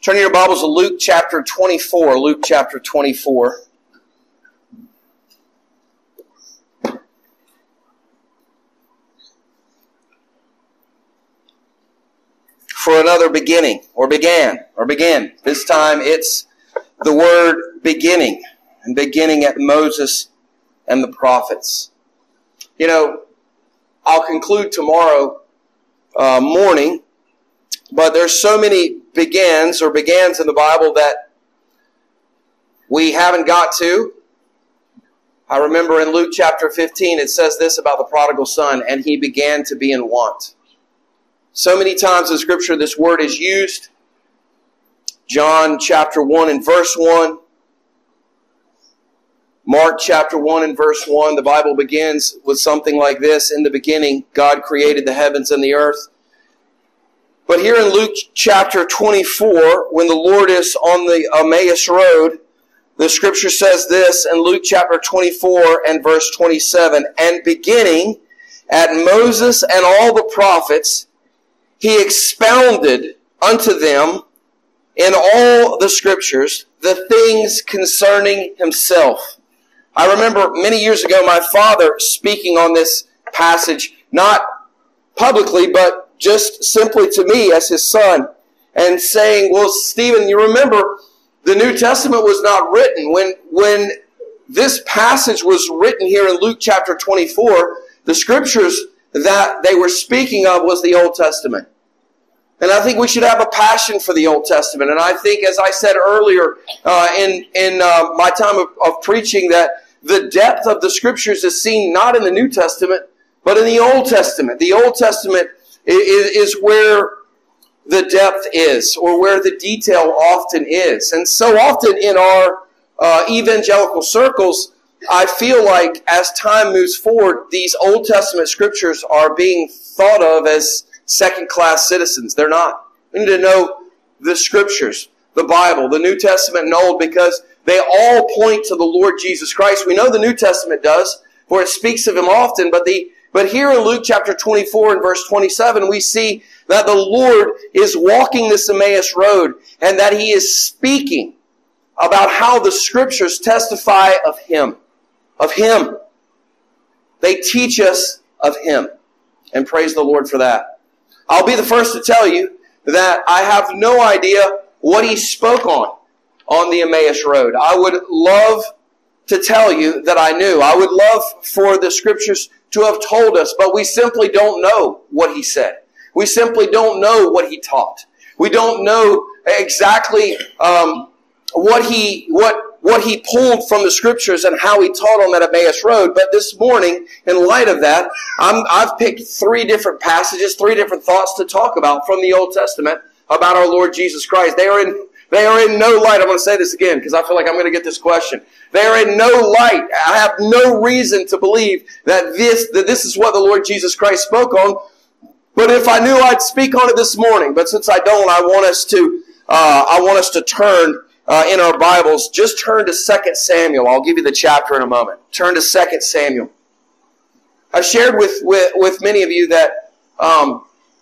Turn your Bibles to Luke chapter 24. Luke chapter 24. For another beginning, or begin. This time it's the word beginning, and beginning at Moses and the prophets. You know, I'll conclude tomorrow morning, but there's so many begins in the Bible that we haven't got to. I remember in Luke chapter 15, it says this about the prodigal son, and he began to be in want. So many times in Scripture this word is used. John chapter 1 and verse 1. Mark chapter 1 and verse 1. The Bible begins with something like this. In the beginning, God created the heavens and the earth. But here in Luke chapter 24, when the Lord is on the Emmaus Road, the Scripture says this in Luke chapter 24 and verse 27. And beginning at Moses and all the prophets, he expounded unto them in all the Scriptures the things concerning himself. I remember many years ago my father speaking on this passage, not publicly, but just simply to me as his son, and saying, well, Stephen, you remember the New Testament was not written. When this passage was written here in Luke chapter 24, the Scriptures that they were speaking of was the Old Testament. And I think we should have a passion for the Old Testament. And I think, as I said earlier in my time of preaching, that the depth of the Scriptures is seen not in the New Testament, but in the Old Testament. The Old Testament is where the depth is, or where the detail often is. And so often in our evangelical circles, I feel like as time moves forward, these Old Testament Scriptures are being thought of as second-class citizens. They're not. We need to know the Scriptures, the Bible, the New Testament and Old, because they all point to the Lord Jesus Christ. We know the New Testament does, for it speaks of Him often, but here in Luke chapter 24 and verse 27, we see that the Lord is walking this Emmaus Road, and that He is speaking about how the Scriptures testify of Him. Of Him. They teach us of Him. And praise the Lord for that. I'll be the first to tell you that I have no idea what He spoke on the Emmaus Road. I would love to tell you that I knew. I would love for the Scriptures to have told us, but we simply don't know what He said. We simply don't know what He taught. We don't know exactly what he pulled from the Scriptures and how He taught on that Emmaus Road. But this morning, in light of that, I've picked three different passages, three different thoughts to talk about from the Old Testament about our Lord Jesus Christ. They are in no light. I'm going to say this again because I feel like I'm going to get this question. They are in no light. I have no reason to believe that this is what the Lord Jesus Christ spoke on. But if I knew, I'd speak on it this morning. But since I don't, I want us to turn in our Bibles. Just turn to 2 Samuel. I'll give you the chapter in a moment. Turn to 2 Samuel. I've shared with many of you that I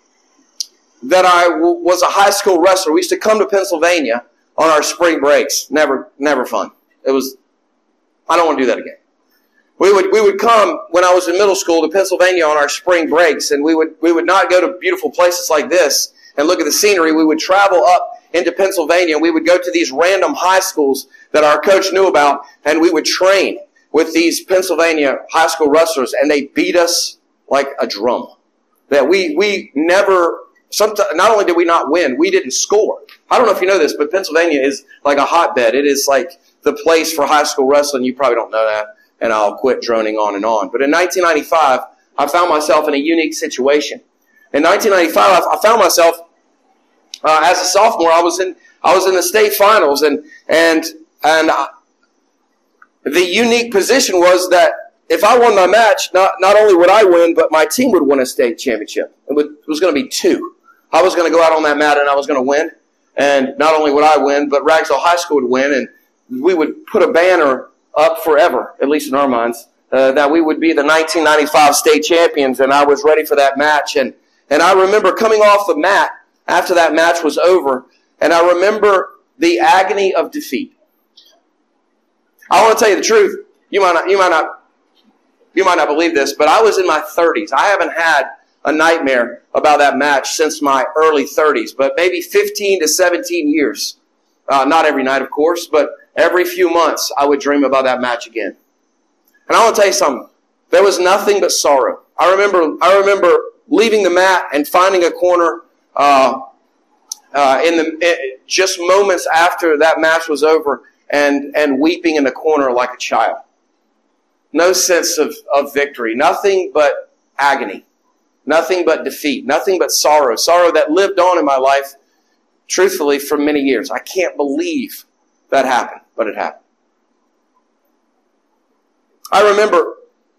was a high school wrestler. We used to come to Pennsylvania on our spring breaks. Never fun. I don't want to do that again. We would come when I was in middle school to Pennsylvania on our spring breaks, and we would not go to beautiful places like this and look at the scenery. We would travel up into Pennsylvania. We would go to these random high schools that our coach knew about, and we would train with these Pennsylvania high school wrestlers, and they beat us like a drum. That we never, not only did we not win, we didn't score. I don't know if you know this, but Pennsylvania is like a hotbed. It is like the place for high school wrestling. You probably don't know that, and I'll quit droning on and on. But in 1995, I found myself in a unique situation. In 1995, I found myself as a sophomore. I was in the state finals, and the unique position was that if I won my match, not only would I win, but my team would win a state championship. It was going to be two. I was going to go out on that mat and I was going to win, and not only would I win, but Ragsdale High School would win, and we would put a banner up forever, at least in our minds, that we would be the 1995 state champions, and I was ready for that match. And I remember coming off the mat after that match was over, And I remember the agony of defeat. I want to tell you the truth. You might not believe this, but I was in my 30s. I haven't had a nightmare about that match since my early 30s, but maybe 15 to 17 years. Not every night, of course, but every few months I would dream about that match again. And I want to tell you something. There was nothing but sorrow. I remember leaving the mat and finding a corner just moments after that match was over and weeping in the corner like a child. No sense of victory. Nothing but agony. Nothing but defeat. Nothing but sorrow. Sorrow that lived on in my life, truthfully, for many years. I can't believe that happened, but it happened. I remember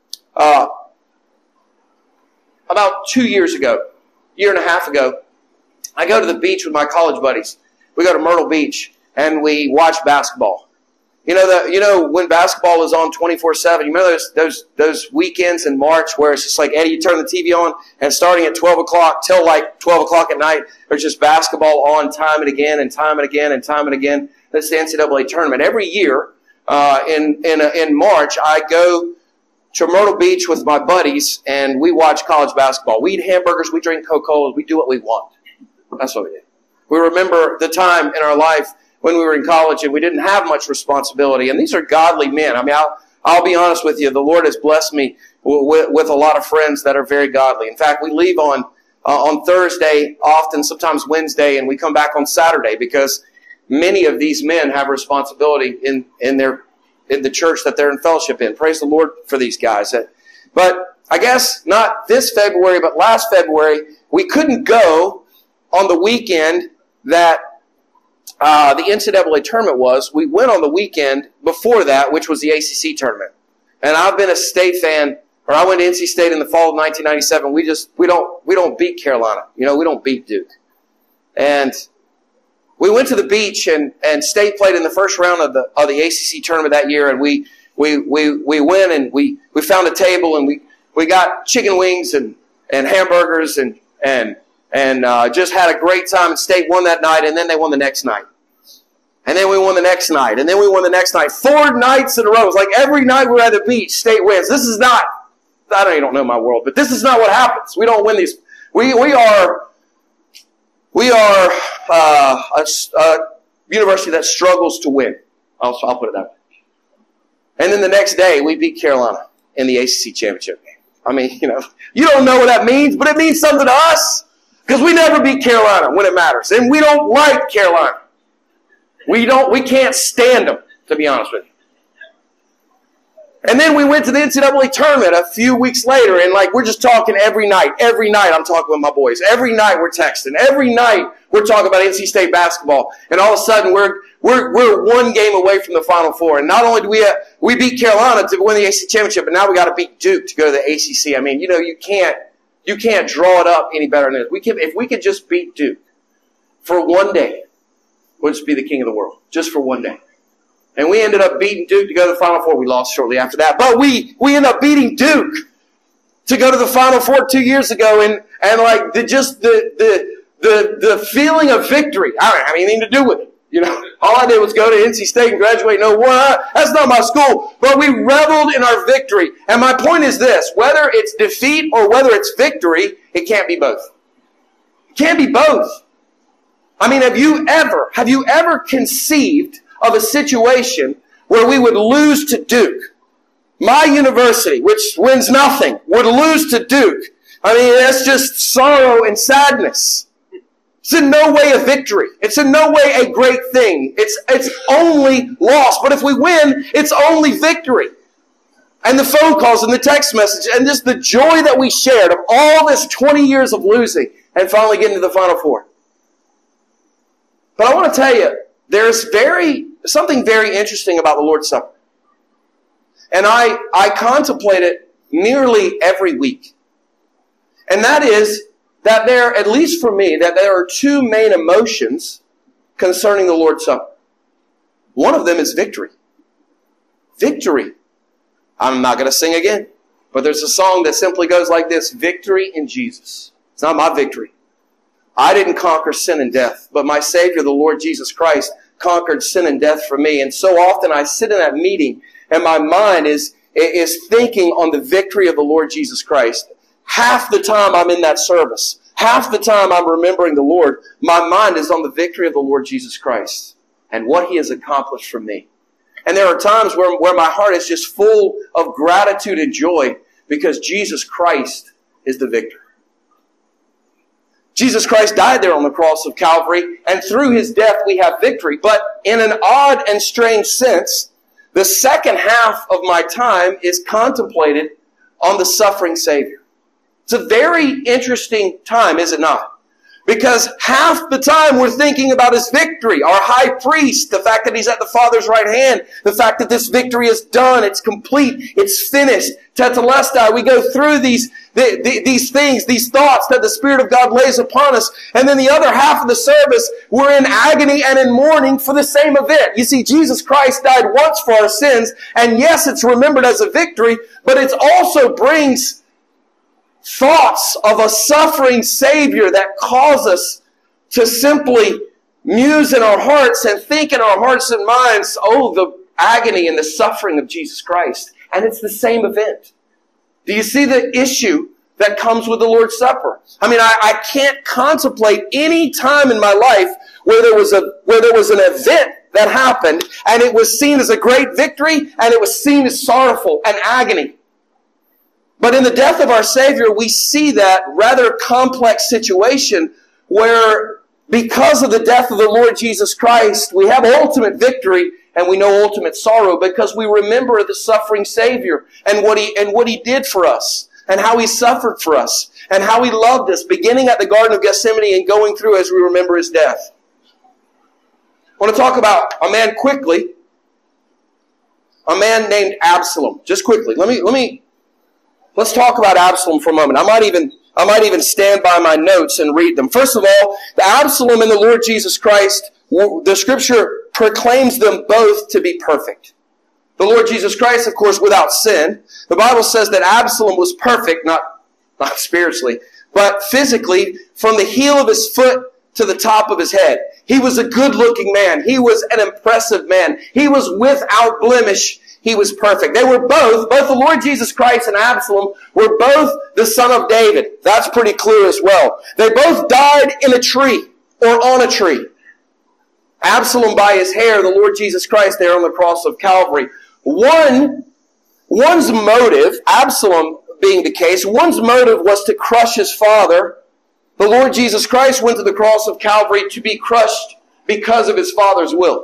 about 2 years ago, year and a half ago, I go to the beach with my college buddies. We go to Myrtle Beach and we watch basketball. You know when basketball is on 24/7. You remember those weekends in March where it's just like, Eddie, you turn the TV on and starting at 12 o'clock till like 12 o'clock at night, there's just basketball on time and again and time and again and time and again. That's the NCAA tournament. Every year in March, I go to Myrtle Beach with my buddies and we watch college basketball. We eat hamburgers, we drink Coca-Cola, we do what we want. That's what we do. We remember the time in our life when we were in college and we didn't have much responsibility. And these are godly men. I mean, I'll be honest with you. The Lord has blessed me with a lot of friends that are very godly. In fact, we leave on Thursday, often sometimes Wednesday, and we come back on Saturday because many of these men have responsibility in the church that they're in fellowship in. Praise the Lord for these guys. But I guess not this February, but last February, we couldn't go on the weekend that the NCAA tournament was. We went on the weekend before that, which was the ACC tournament. And I've been a state fan, or I went to NC State in the fall of 1997. We don't beat Carolina. We don't beat Duke. And we went to the beach and State played in the first round of the ACC tournament that year. And we went and we found a table and we got chicken wings and hamburgers and just had a great time. And State won that night, and then they won the next night. And then we won the next night, and then we won the next night. 4 nights in a row. It was like every night we were at the beach, State wins. This is not, you don't know my world, but this is not what happens. We don't win these. We are a university that struggles to win. I'll put it that way. And then the next day, we beat Carolina in the ACC championship game. I mean, you don't know what that means, but it means something to us. Because we never beat Carolina when it matters. And we don't like Carolina. We can't stand them, to be honest with you. And then we went to the NCAA tournament a few weeks later, and we're just talking every night. Every night I'm talking with my boys. Every night we're texting. Every night we're talking about NC State basketball. And all of a sudden we're 1 game away from the Final Four. And not only do we beat Carolina to win the ACC championship, but now we got to beat Duke to go to the ACC. I mean, you can't draw it up any better than this. If we could just beat Duke for 1 day, we'll just be the king of the world, just for 1 day. And we ended up beating Duke to go to the Final Four. We lost shortly after that. But we ended up beating Duke to go to the Final Four 2 years ago. And the feeling of victory, I don't have anything to do with it. All I did was go to NC State and graduate. No, that's not my school. But we reveled in our victory. And my point is this: whether it's defeat or whether it's victory, it can't be both. It can't be both. I mean, have you ever conceived of a situation where we would lose to Duke? My university, which wins nothing, would lose to Duke. I mean, that's just sorrow and sadness. It's in no way a victory. It's in no way a great thing. It's only loss. But if we win, it's only victory. And the phone calls and the text message and just the joy that we shared of all this 20 years of losing and finally getting to the Final Four. But I want to tell you, there's something very interesting about the Lord's Supper. And I contemplate it nearly every week. And that is that at least for me, that there are 2 main emotions concerning the Lord's Supper. One of them is victory. Victory. I'm not going to sing again, but there's a song that simply goes like this: victory in Jesus. It's not my victory. I didn't conquer sin and death, but my Savior, the Lord Jesus Christ, conquered sin and death for me. And so often I sit in that meeting and my mind is thinking on the victory of the Lord Jesus Christ. Half the time I'm in that service, half the time I'm remembering the Lord, my mind is on the victory of the Lord Jesus Christ and what He has accomplished for me. And there are times where my heart is just full of gratitude and joy because Jesus Christ is the victor. Jesus Christ died there on the cross of Calvary, and through His death we have victory. But in an odd and strange sense, the second half of my time is contemplated on the suffering Savior. It's a very interesting time, is it not? Because half the time we're thinking about His victory, our high priest, the fact that He's at the Father's right hand, the fact that this victory is done, it's complete, it's finished. Tetelestai, we go through these things, these thoughts that the Spirit of God lays upon us. And then the other half of the service, we're in agony and in mourning for the same event. You see, Jesus Christ died once for our sins, and yes, it's remembered as a victory, but it also brings thoughts of a suffering Savior that cause us to simply muse in our hearts and think in our hearts and minds, oh, the agony and the suffering of Jesus Christ. And it's the same event. Do you see the issue that comes with the Lord's Supper? I mean, I can't contemplate any time in my life where there was an event that happened and it was seen as a great victory and it was seen as sorrowful and agony. But in the death of our Savior, we see that rather complex situation where because of the death of the Lord Jesus Christ, we have ultimate victory and we know ultimate sorrow because we remember the suffering Savior and what He did for us and how He suffered for us and how He loved us, beginning at the Garden of Gethsemane and going through as we remember His death. I want to talk about a man quickly, a man named Absalom. Just quickly, let's talk about Absalom for a moment. I might even stand by my notes and read them. First of all, the Absalom and the Lord Jesus Christ, the Scripture proclaims them both to be perfect. The Lord Jesus Christ, of course, without sin. The Bible says that Absalom was perfect, not spiritually, but physically, from the heel of his foot to the top of his head. He was a good-looking man. He was an impressive man. He was without blemish. He was perfect. They were both the Lord Jesus Christ and Absalom were both the son of David. That's pretty clear as well. They both died in a tree or on a tree. Absalom by his hair, the Lord Jesus Christ there on the cross of Calvary. One's motive, Absalom being the case, one's motive was to crush his father. The Lord Jesus Christ went to the cross of Calvary to be crushed because of his Father's will.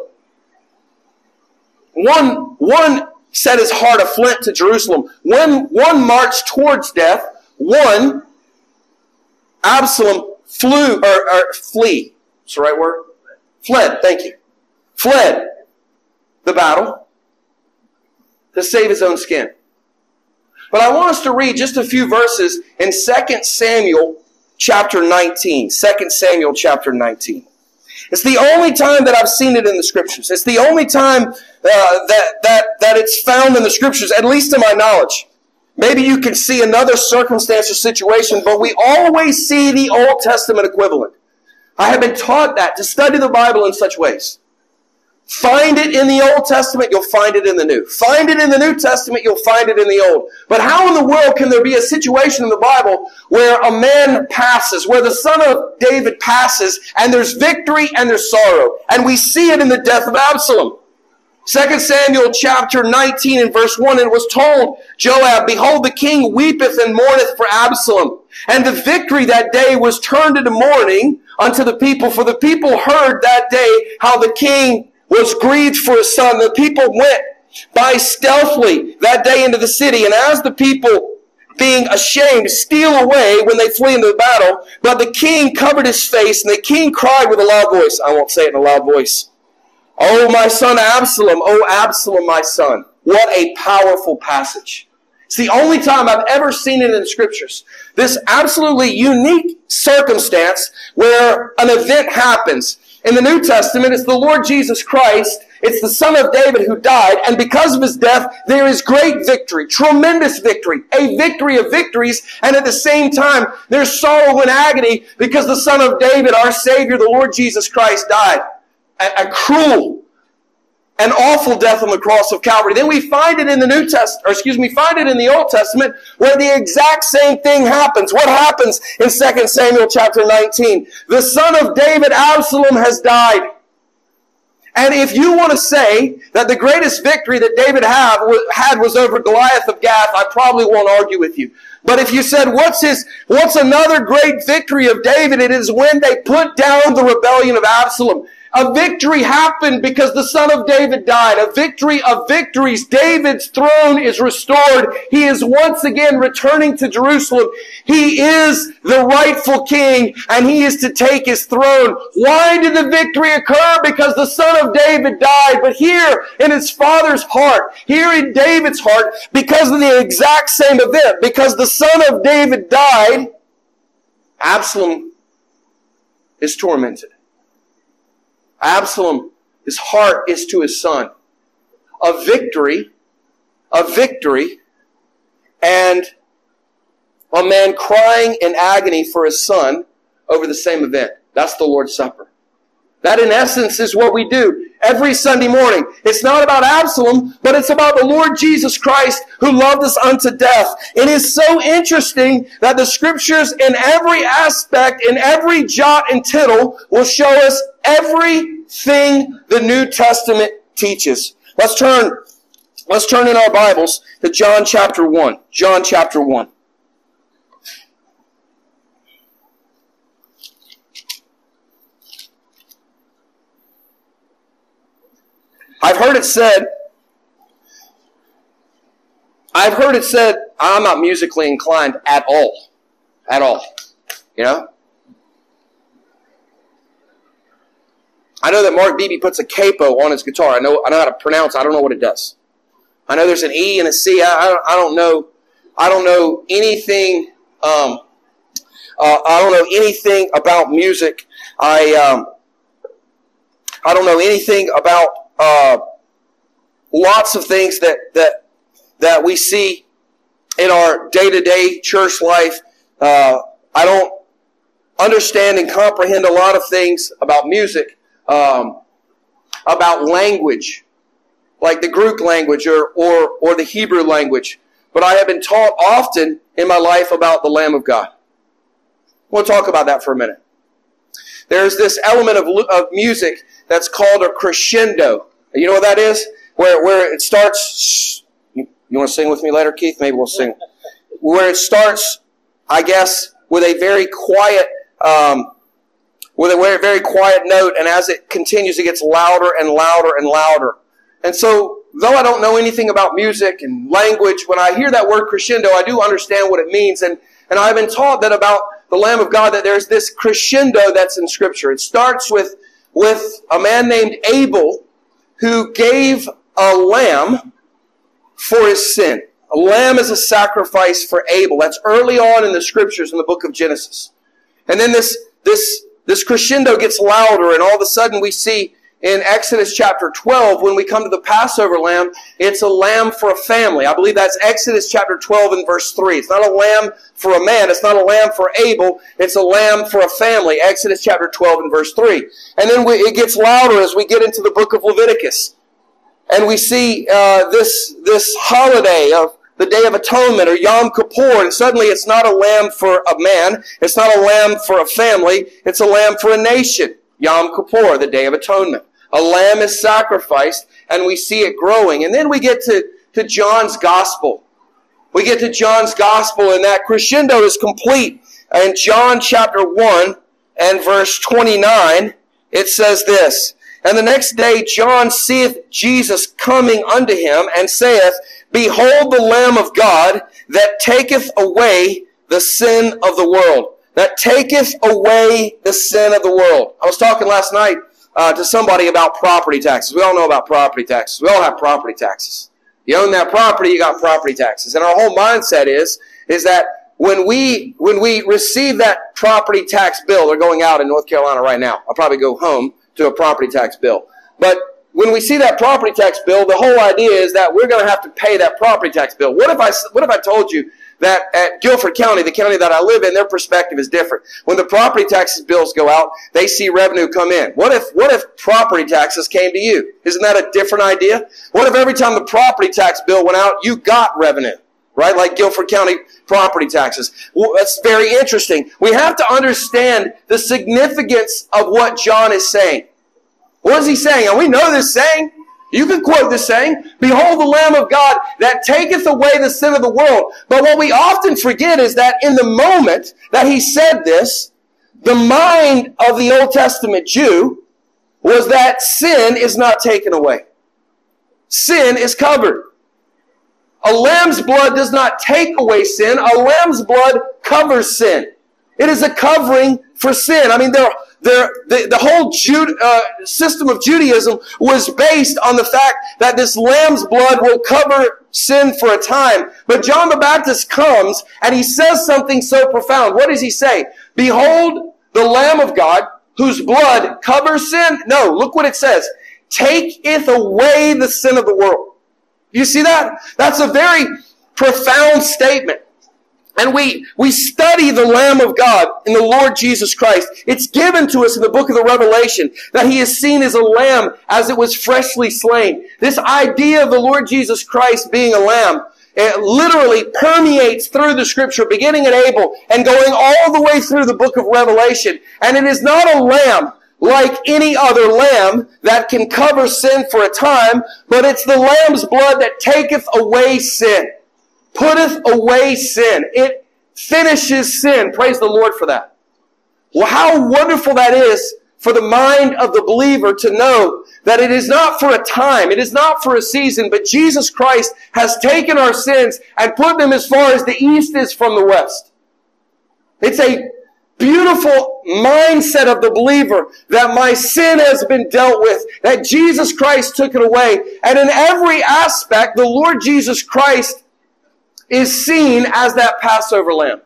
One set his heart of flint to Jerusalem. One marched towards death. One, Absalom flee. What's the right word? Fled, thank you. Fled the battle to save his own skin. But I want us to read just a few verses in 2 Samuel chapter 19. 2 Samuel chapter 19. It's the only time that I've seen it in the Scriptures. It's the only time that it's found in the Scriptures, at least to my knowledge. Maybe you can see another circumstance or situation, but we always see the Old Testament equivalent. I have been taught that, to study the Bible in such ways. Find it in the Old Testament, you'll find it in the New. Find it in the New Testament, you'll find it in the Old. But how in the world can there be a situation in the Bible where a man passes, where the son of David passes, and there's victory and there's sorrow? And we see it in the death of Absalom. 2 Samuel chapter 19 and verse 1, it was told Joab, behold, the king weepeth and mourneth for Absalom. And the victory that day was turned into mourning unto the people, for the people heard that day how the king was grieved for his son. The people went by stealthily that day into the city, and as the people, being ashamed, steal away when they flee into the battle, but the king covered his face, and the king cried with a loud voice. I won't say it in a loud voice. Oh, my son Absalom, oh, Absalom, my son. What a powerful passage. It's the only time I've ever seen it in the Scriptures. This absolutely unique circumstance where an event happens. In the New Testament, it's the Lord Jesus Christ. It's the Son of David who died, and because of his death, there is great victory, tremendous victory, a victory of victories, and at the same time, there's sorrow and agony because the Son of David, our Savior, the Lord Jesus Christ, died. A cruel and awful death on the cross of Calvary. Then we find it in the find it in the Old Testament where the exact same thing happens. What happens in 2 Samuel chapter 19? The son of David, Absalom, has died. And if you want to say that the greatest victory that David had was over Goliath of Gath, I probably won't argue with you. But if you said, what's another great victory of David? It is when they put down the rebellion of Absalom. A victory happened because the Son of David died. A victory of victories. David's throne is restored. He is once again returning to Jerusalem. He is the rightful king, and he is to take his throne. Why did the victory occur? Because the Son of David died. But here in his father's heart, here in David's heart, because of the exact same event, because the Son of David died, Absalom is tormented. Absalom, his heart is to his son. A victory, and a man crying in agony for his son over the same event. That's the Lord's Supper. That, in essence, is what we do every Sunday morning. It's not about Absalom, but it's about the Lord Jesus Christ who loved us unto death. It is so interesting that the Scriptures in every aspect, in every jot and tittle, will show us everything the New Testament teaches. Let's turn in our Bibles to John chapter 1. John chapter 1. I've heard it said, I'm not musically inclined at all. At all. You know? I know that Mark Beebe puts a capo on his guitar. I know how to pronounce it. I don't know what it does. I know there's an E and a C. I don't know anything. I don't know anything about music. I don't know anything about lots of things that we see in our day-to-day church life. I don't understand and comprehend a lot of things about music, about language, like the Greek language or the Hebrew language. But I have been taught often in my life about the Lamb of God. We'll talk about that for a minute. There's this element of music that's called a crescendo. You know what that is? Where it starts. You want to sing with me later, Keith? Maybe we'll sing. Where it starts, I guess, with a very quiet, very quiet note, and as it continues, it gets louder and louder and louder. And so, though I don't know anything about music and language, when I hear that word crescendo, I do understand what it means. And I've been taught that about the Lamb of God, that there's this crescendo that's in Scripture. It starts with a man named Abel who gave a lamb for his sin. A lamb is a sacrifice for Abel. That's early on in the Scriptures in the book of Genesis. And then this crescendo gets louder, and all of a sudden we see in Exodus chapter 12, when we come to the Passover lamb, it's a lamb for a family. I believe that's Exodus chapter 12 and verse 3. It's not a lamb for a man. It's not a lamb for Abel. It's a lamb for a family. Exodus chapter 12 and verse 3. And then it gets louder as we get into the book of Leviticus. And we see this holiday of the Day of Atonement, or Yom Kippur, and suddenly it's not a lamb for a man. It's not a lamb for a family. It's a lamb for a nation. Yom Kippur, the Day of Atonement. A lamb is sacrificed, and we see it growing. And then we get to John's Gospel. We get to John's Gospel, and that crescendo is complete. In John chapter 1 and verse 29, it says this, And the next day John seeth Jesus coming unto him, and saith, Behold the Lamb of God, that taketh away the sin of the world. That taketh away the sin of the world. I was talking last night to somebody about property taxes. We all know about property taxes. We all have property taxes. You own that property, you got property taxes. And our whole mindset is that when we receive that property tax bill, they're going out in North Carolina right now. I'll probably go home to a property tax bill. But when we see that property tax bill, the whole idea is that we're going to have to pay that property tax bill. What if I told you that at Guilford County, the county that I live in, their perspective is different. When the property taxes bills go out, they see revenue come in. What if property taxes came to you? Isn't that a different idea? What if every time the property tax bill went out, you got revenue? Right? Like Guilford County property taxes. Well, that's very interesting. We have to understand the significance of what John is saying. What is he saying? And we know this saying. You can quote this saying, "Behold the Lamb of God that taketh away the sin of the world." But what we often forget is that in the moment that he said this, the mind of the Old Testament Jew was that sin is not taken away. Sin is covered. A lamb's blood does not take away sin. A lamb's blood covers sin. It is a covering for sin. I mean, the whole system of Judaism was based on the fact that this lamb's blood will cover sin for a time. But John the Baptist comes and he says something so profound. What does he say? "Behold the Lamb of God whose blood covers sin." No, look what it says. "Taketh away the sin of the world." You see that? That's a very profound statement. And we study the Lamb of God in the Lord Jesus Christ. It's given to us in the book of the Revelation that he is seen as a lamb as it was freshly slain. This idea of the Lord Jesus Christ being a lamb, it literally permeates through the scripture, beginning at Abel and going all the way through the book of Revelation. And it is not a lamb like any other lamb that can cover sin for a time, but it's the lamb's blood that taketh away sin. Putteth away sin. It finishes sin. Praise the Lord for that. Well, how wonderful that is for the mind of the believer to know that it is not for a time, it is not for a season, but Jesus Christ has taken our sins and put them as far as the east is from the west. It's a beautiful mindset of the believer that my sin has been dealt with, that Jesus Christ took it away. And in every aspect, the Lord Jesus Christ is seen as that Passover lamb.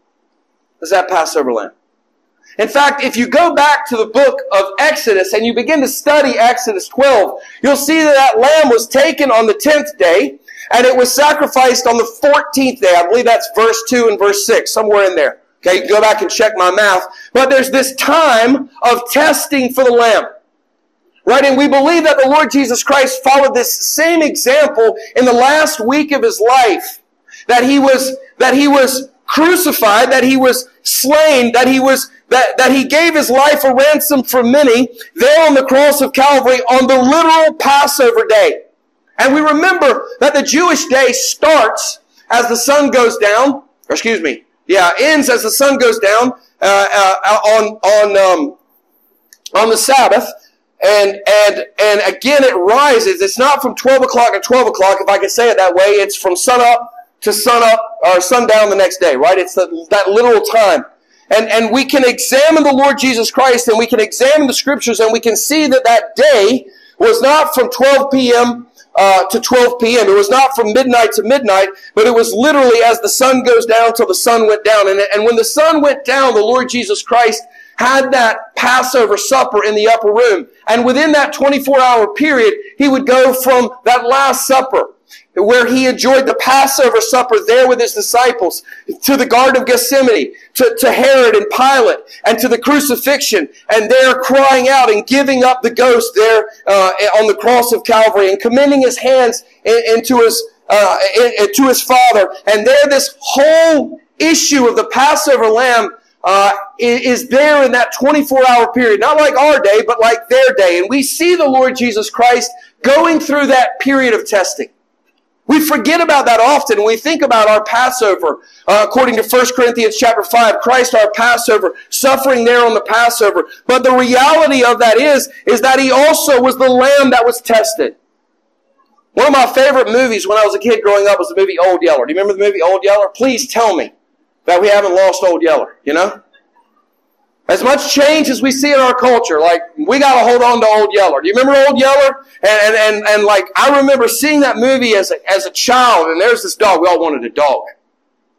As that Passover lamb. In fact, if you go back to the book of Exodus and you begin to study Exodus 12, you'll see that that lamb was taken on the 10th day and it was sacrificed on the 14th day. I believe that's verse 2 and verse 6, somewhere in there. Okay, you can go back and check my math. But there's this time of testing for the lamb. Right? And we believe that the Lord Jesus Christ followed this same example in the last week of his life. That he was crucified, that he was slain, that he gave his life a ransom for many there on the cross of Calvary on the literal Passover day. And we remember that the Jewish day starts as the sun goes down, ends as the sun goes down on the Sabbath. And again it rises. It's not from 12 o'clock to 12 o'clock, if I can say it that way. It's from sun up to sun up or sundown the next day, right? It's that literal time. And we can examine the Lord Jesus Christ and we can examine the scriptures and we can see that that day was not from 12 p.m. To 12 p.m. It was not from midnight to midnight, but it was literally as the sun goes down till the sun went down. And when the sun went down, the Lord Jesus Christ had that Passover supper in the upper room. And within that 24-hour period, he would go from that Last Supper, where he enjoyed the Passover supper there with his disciples, to the Garden of Gethsemane, to Herod and Pilate, and to the crucifixion, and there crying out and giving up the ghost there on the cross of Calvary, and commending his hands to his Father. And there this whole issue of the Passover lamb is there in that 24-hour period, not like our day, but like their day. And we see the Lord Jesus Christ going through that period of testing. We forget about that often when we think about our Passover. According to 1 Corinthians chapter 5, Christ our Passover, suffering there on the Passover. But the reality of that is that he also was the lamb that was tested. One of my favorite movies when I was a kid growing up was the movie Old Yeller. Do you remember the movie Old Yeller? Please tell me that we haven't lost Old Yeller, you know? As much change as we see in our culture, like, we got to hold on to Old Yeller. Do you remember Old Yeller? And like, I remember seeing that movie as a child, and there's this dog. We all wanted a dog.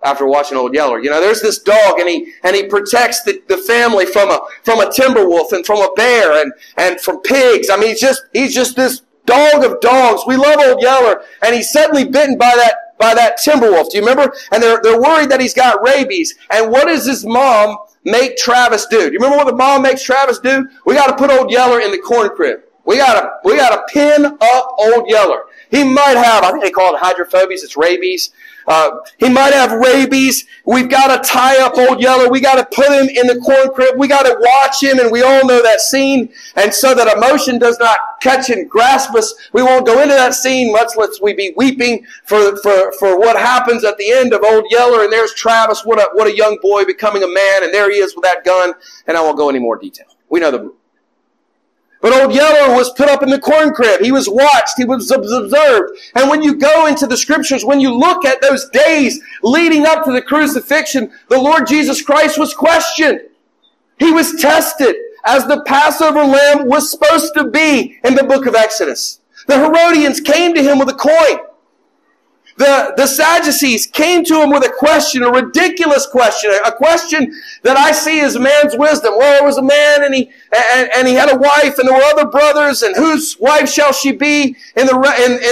after watching Old Yeller. You know, there's this dog, and he protects the family from a timber wolf and from a bear and from pigs. I mean, he's just this dog of dogs. We love Old Yeller, and he's suddenly bitten by that timber wolf. Do you remember? And they're worried that he's got rabies. And what does his mom make Travis do? Do you remember what the mom makes Travis do? We got to put Old Yeller in the corn crib. We gotta pin up Old Yeller. He might have, I think they call it hydrophobias, it's rabies. He might have rabies. We've got to tie up Old Yeller. We got to put him in the corn crib. We got to watch him, and we all know that scene. And so that emotion does not catch and grasp us, we won't go into that scene, much less we be weeping for what happens at the end of Old Yeller. And there's Travis, what a young boy becoming a man, and there he is with that gun. And I won't go any more detail. We know the But Old Yeller was put up in the corn crib. He was watched. He was observed. And when you go into the scriptures, when you look at those days leading up to the crucifixion, the Lord Jesus Christ was questioned. He was tested as the Passover lamb was supposed to be in the book of Exodus. The Herodians came to him with a coin. The Sadducees came to him with a question, a ridiculous question, a question that I see as man's wisdom. Well, there was a man and he had a wife, and there were other brothers, and whose wife shall she be in the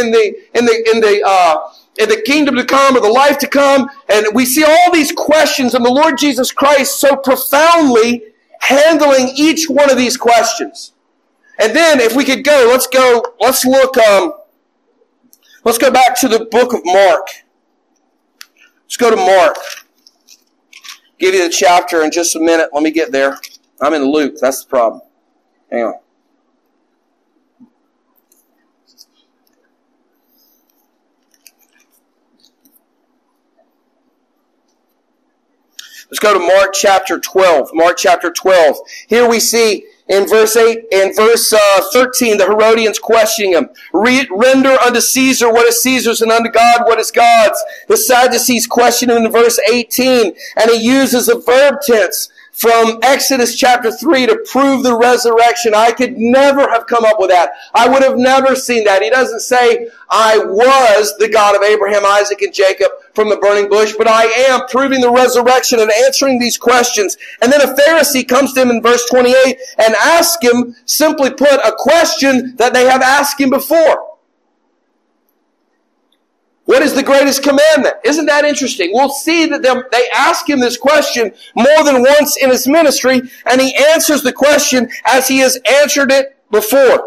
kingdom to come, or the life to come? And we see all these questions, and the Lord Jesus Christ so profoundly handling each one of these questions. And then, if we could go, let's look. Let's go back to the book of Mark. Let's go to Mark. Give you the chapter in just a minute. Let me get there. I'm in Luke. That's the problem. Hang on. Let's go to Mark chapter 12. Mark chapter 12. Here we see in verse 8, in verse 13, the Herodians questioning him. Render unto Caesar what is Caesar's, and unto God what is God's. The Sadducees question him in verse 18, and he uses a verb tense from Exodus chapter 3 to prove the resurrection. I could never have come up with that. I would have never seen that. He doesn't say, I was the God of Abraham, Isaac, and Jacob from the burning bush, but I am proving the resurrection and answering these questions. And then a Pharisee comes to him in verse 28 and asks him, simply put, a question that they have asked him before. What is the greatest commandment? Isn't that interesting? We'll see that they ask him this question more than once in his ministry, and he answers the question as he has answered it before.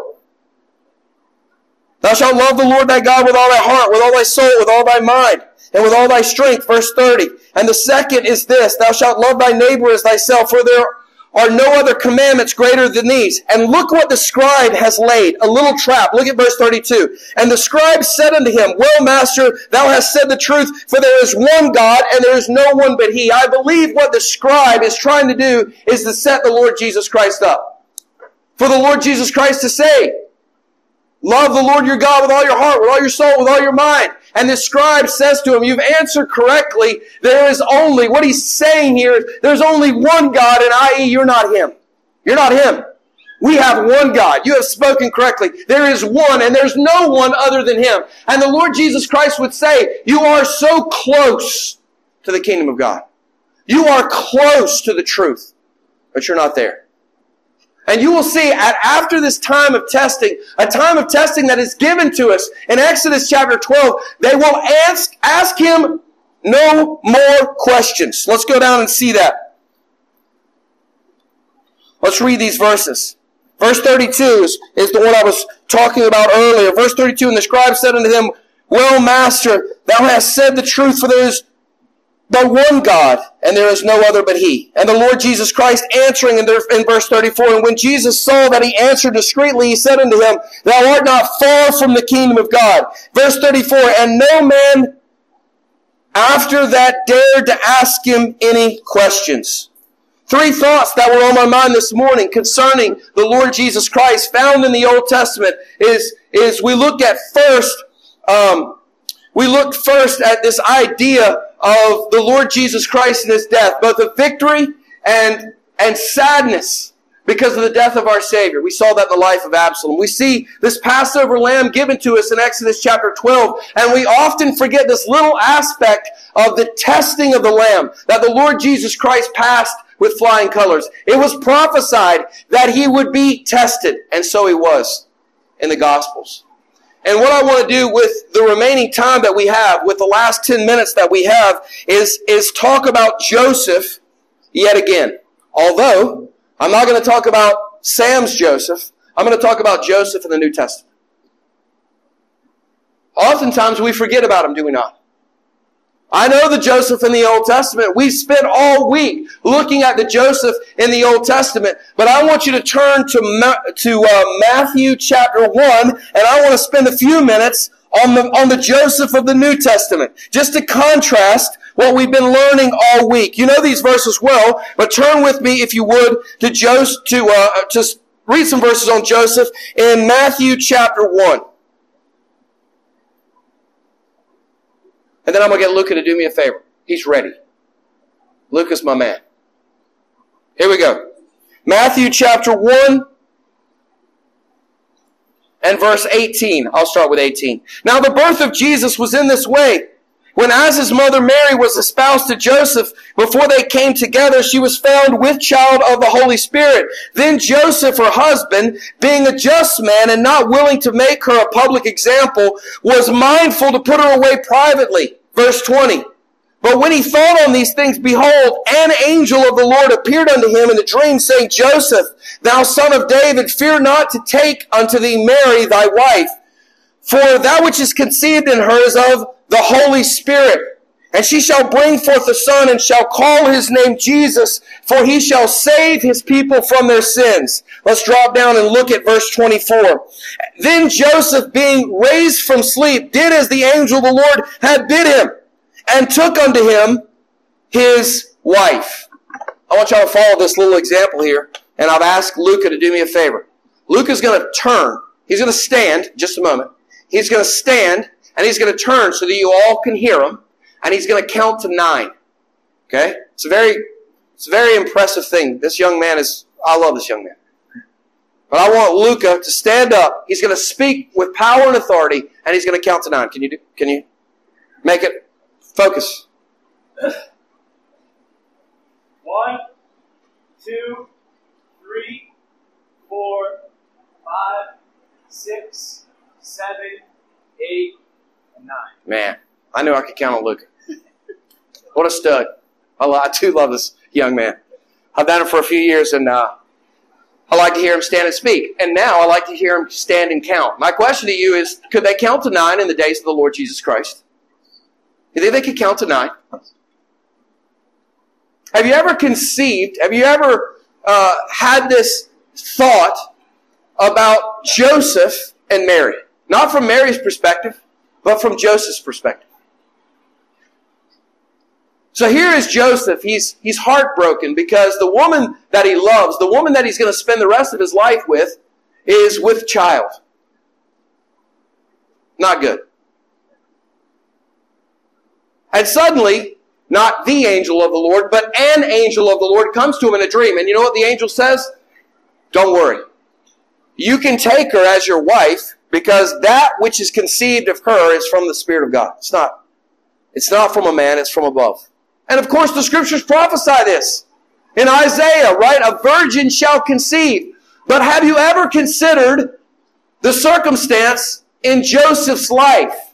Thou shalt love the Lord thy God with all thy heart, with all thy soul, with all thy mind, and with all thy strength. Verse 30. And the second is this, thou shalt love thy neighbor as thyself, for there are no other commandments greater than these. And look what the scribe has laid, a little trap. Look at verse 32. And the scribe said unto him, Well, master, thou hast said the truth, for there is one God, and there is no one but he. I believe what the scribe is trying to do is to set the Lord Jesus Christ up. For the Lord Jesus Christ to say, love the Lord your God with all your heart, with all your soul, with all your mind. And the scribe says to him, you've answered correctly. There is only, what he's saying here, there's only one God, and i.e. you're not him. You're not him. We have one God. You have spoken correctly. There is one, and there's no one other than him. And the Lord Jesus Christ would say, you are so close to the kingdom of God. You are close to the truth, but you're not there. And you will see after this time of testing, a time of testing that is given to us in Exodus chapter 12, they will ask him no more questions. Let's go down and see that. Let's read these verses. Verse 32 is the one I was talking about earlier. Verse 32, and the scribe said unto him, Well, master, thou hast said the truth, for there is but one God, and there is no other but he. And the Lord Jesus Christ answering in verse 34, and when Jesus saw that he answered discreetly, he said unto him, Thou art not far from the kingdom of God. Verse 34, and no man after that dared to ask him any questions. Three thoughts that were on my mind this morning concerning the Lord Jesus Christ found in the Old Testament is we looked first at this idea of the Lord Jesus Christ and his death, both of victory and sadness. because of the death of our Savior. We saw that in the life of Absalom. We see this Passover lamb given to us in Exodus chapter 12, and we often forget this little aspect of the testing of the lamb that the Lord Jesus Christ passed with flying colors. It was prophesied that he would be tested, and so he was in the Gospels. And what I want to do with the remaining time that we have, with the last 10 minutes that we have, is talk about Joseph yet again. Although, I'm not going to talk about Sam's Joseph. I'm going to talk about Joseph in the New Testament. Oftentimes we forget about him, do we not? I know the Joseph in the Old Testament. We spent all week looking at the Joseph in the Old Testament. But I want you to turn to Matthew chapter 1, and I want to spend a few minutes on the Joseph of the New Testament, just to contrast what we've been learning all week. You know these verses well, but turn with me, if you would, to read some verses on Joseph in Matthew chapter 1. And then I'm going to get Luca to do me a favor. He's ready. Luca's my man. Here we go. Matthew chapter 1 and verse 18. I'll start with 18. Now the birth of Jesus was in this way. When as his mother Mary was espoused to Joseph, before they came together, she was found with child of the Holy Spirit. Then Joseph, her husband, being a just man and not willing to make her a public example, was mindful to put her away privately. Verse 20. But when he thought on these things, behold, an angel of the Lord appeared unto him in a dream, saying, Joseph, thou son of David, fear not to take unto thee Mary thy wife, for that which is conceived in her is of the Holy Spirit. And she shall bring forth a son, and shall call his name Jesus, for he shall save his people from their sins. Let's drop down and look at verse 24. Then Joseph, being raised from sleep, did as the angel of the Lord had bid him, and took unto him his wife. I want y'all to follow this little example here, and I've asked Luca to do me a favor. Luca's going to turn. He's going to stand, just a moment. He's going to stand, and he's going to turn so that you all can hear him, and he's going to count to 9. Okay? It's a very impressive thing. This young man I love this young man. But I want Luca to stand up. He's going to speak with power and authority, and he's going to count to 9. Can you make it? Focus. 1, 2, 3, 4, 5, 6, 7, 8, and 9. Man, I knew I could count on Luca. What a stud. I too love this young man. I've done it for a few years, and I like to hear him stand and speak. And now I like to hear him stand and count. My question to you is, could they count to 9 in the days of the Lord Jesus Christ? You think they could count to 9? Have you ever had this thought about Joseph and Mary? Not from Mary's perspective, but from Joseph's perspective. So here is Joseph. He's heartbroken because the woman that he loves, the woman that he's going to spend the rest of his life with, is with child. Not good. And suddenly, not the angel of the Lord, but an angel of the Lord comes to him in a dream. And you know what the angel says? Don't worry. You can take her as your wife, because that which is conceived of her is from the Spirit of God. It's not from a man, it's from above. And of course the Scriptures prophesy this. In Isaiah, right? A virgin shall conceive. But have you ever considered the circumstance in Joseph's life?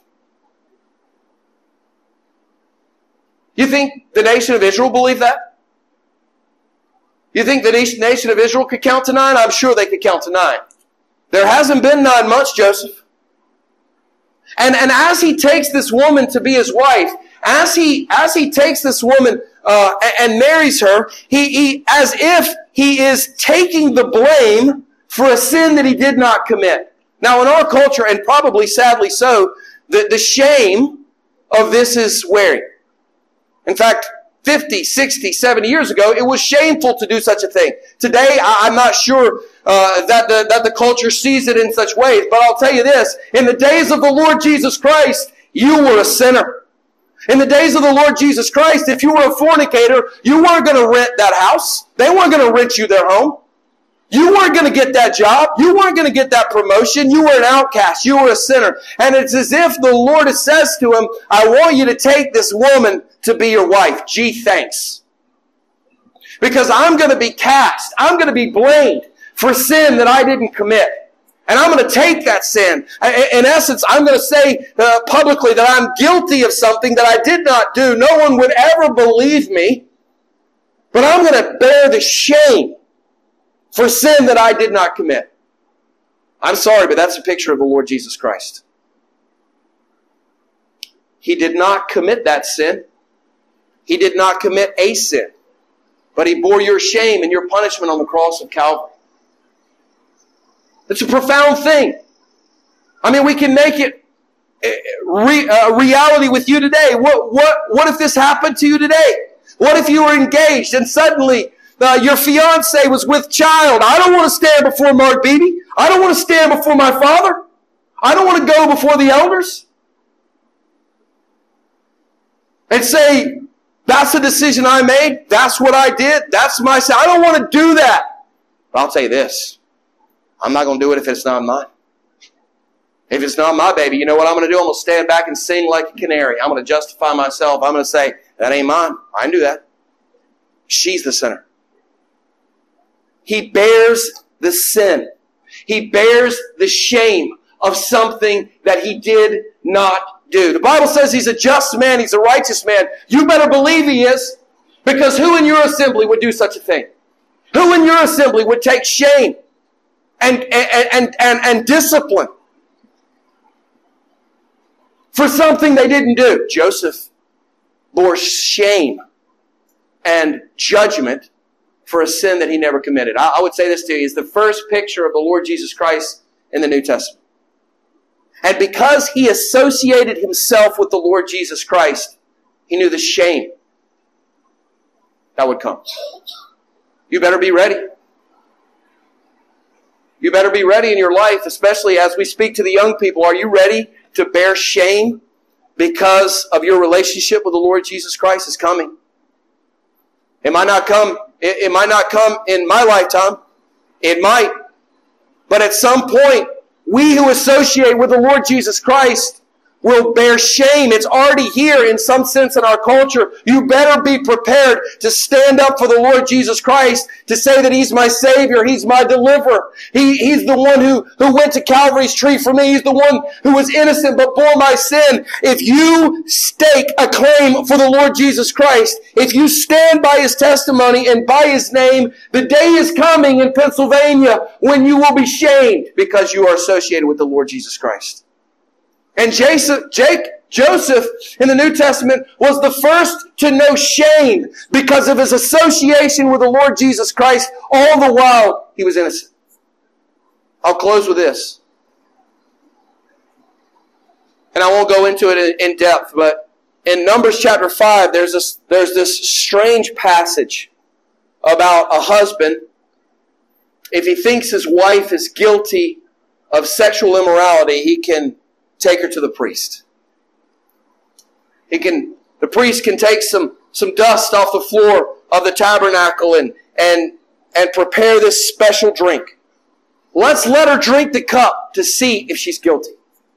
You think the nation of Israel believed that? You think the nation of Israel could count to 9? I'm sure they could count to 9. There hasn't been 9 months, Joseph. And as he takes this woman to be his wife, as he takes this woman and marries her, he as if he is taking the blame for a sin that he did not commit. Now in our culture, and probably sadly so, the shame of this is wearing. In fact, 50, 60, 70 years ago, it was shameful to do such a thing. Today, I'm not sure that the culture sees it in such ways, but I'll tell you this. In the days of the Lord Jesus Christ, you were a sinner. In the days of the Lord Jesus Christ, if you were a fornicator, you weren't going to rent that house. They weren't going to rent you their home. You weren't going to get that job. You weren't going to get that promotion. You were an outcast. You were a sinner. And it's as if the Lord says to him, I want you to take this woman to be your wife. Gee, thanks. Because I'm going to be cast. I'm going to be blamed for sin that I didn't commit. And I'm going to take that sin. In essence, I'm going to say publicly that I'm guilty of something that I did not do. No one would ever believe me. But I'm going to bear the shame for sin that I did not commit. I'm sorry, but that's a picture of the Lord Jesus Christ. He did not commit that sin. He did not commit a sin. But he bore your shame and your punishment on the cross of Calvary. It's a profound thing. I mean, we can make it a reality with you today. What if this happened to you today? What if you were engaged and suddenly your fiance was with child? I don't want to stand before Mark Beebe. I don't want to stand before my father. I don't want to go before the elders and say, that's the decision I made. That's what I did. That's my sin. I don't want to do that. But I'll tell you this. I'm not going to do it if it's not mine. If it's not my baby, you know what I'm going to do? I'm going to stand back and sing like a canary. I'm going to justify myself. I'm going to say, that ain't mine. I didn't do that. She's the sinner. He bears the sin. He bears the shame of something that he did not do. The Bible says he's a just man. He's a righteous man. You better believe he is. Because who in your assembly would do such a thing? Who in your assembly would take shame and discipline for something they didn't do? Joseph bore shame and judgment for a sin that he never committed. I would say this to you. He's the first picture of the Lord Jesus Christ in the New Testament. And because he associated himself with the Lord Jesus Christ, he knew the shame that would come. You better be ready. You better be ready in your life, especially as we speak to the young people. Are you ready to bear shame because of your relationship with the Lord Jesus Christ? Is coming. It might not come in my lifetime. It might. But at some point, we who associate with the Lord Jesus Christ will bear shame. It's already here in some sense in our culture. You better be prepared to stand up for the Lord Jesus Christ, to say that he's my Savior, he's my deliverer. He's the one who went to Calvary's tree for me. He's the one who was innocent but bore my sin. If you stake a claim for the Lord Jesus Christ, if you stand by his testimony and by his name, the day is coming in Pennsylvania when you will be shamed because you are associated with the Lord Jesus Christ. And Joseph in the New Testament was the first to know shame because of his association with the Lord Jesus Christ. All the while, he was innocent. I'll close with this. And I won't go into it in depth, but in Numbers chapter 5, there's this strange passage about a husband. If he thinks his wife is guilty of sexual immorality, he can take her to the priest. The priest can take some dust off the floor of the tabernacle and prepare this special drink. Let's let her drink the cup to see if she's guilty.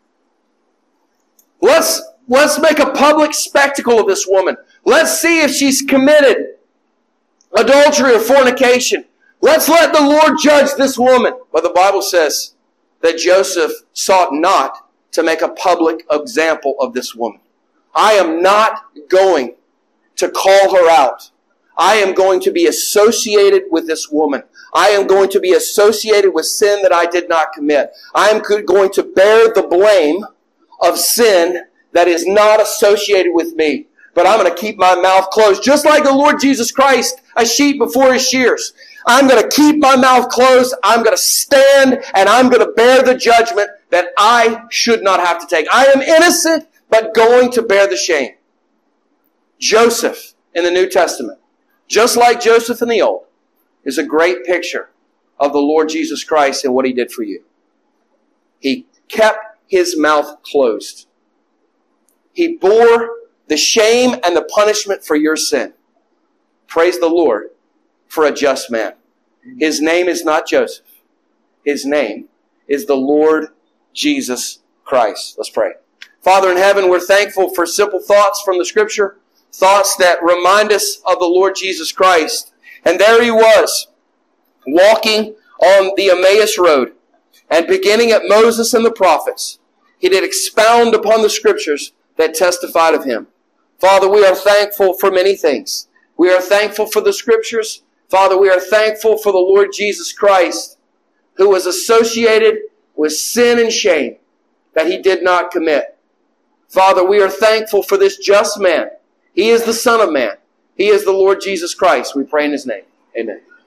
Let's make a public spectacle of this woman. Let's see if she's committed adultery or fornication. Let's let the Lord judge this woman. But the Bible says that Joseph sought not to make a public example of this woman. I am not going to call her out. I am going to be associated with this woman. I am going to be associated with sin that I did not commit. I am going to bear the blame of sin that is not associated with me. But I'm going to keep my mouth closed. Just like the Lord Jesus Christ, a sheep before his shears. I'm going to keep my mouth closed. I'm going to stand and I'm going to bear the judgment that I should not have to take. I am innocent, but going to bear the shame. Joseph in the New Testament, just like Joseph in the Old, is a great picture of the Lord Jesus Christ and what he did for you. He kept his mouth closed. He bore the shame and the punishment for your sin. Praise the Lord for a just man. His name is not Joseph. His name is the Lord Jesus Christ. Let's pray. Father in heaven, we're thankful for simple thoughts from the Scripture, thoughts that remind us of the Lord Jesus Christ. And there He was, walking on the Emmaus Road, and beginning at Moses and the prophets, He did expound upon the Scriptures that testified of Him. Father, we are thankful for many things. We are thankful for the Scriptures. Father, we are thankful for the Lord Jesus Christ, who was associated with sin and shame that He did not commit. Father, we are thankful for this just man. He is the Son of Man. He is the Lord Jesus Christ. We pray in His name. Amen.